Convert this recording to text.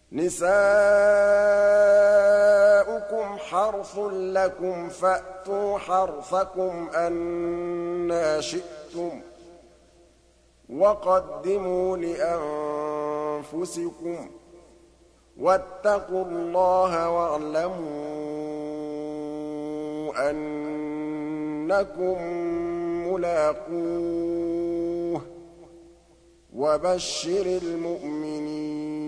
نِسَاؤُكُمْ حَرْثٌ لَّكُمْ فَأْتُوا حَرْثَكُمْ أَنَّىٰ شِئْتُمْ ۖ وَقَدِّمُوا لِأَنفُسِكُمْ ۚ وَاتَّقُوا اللَّهَ وَاعْلَمُوا أَنَّكُم مُّلَاقُوهُ ۗ وَبَشِّرِ الْمُؤْمِنِينَ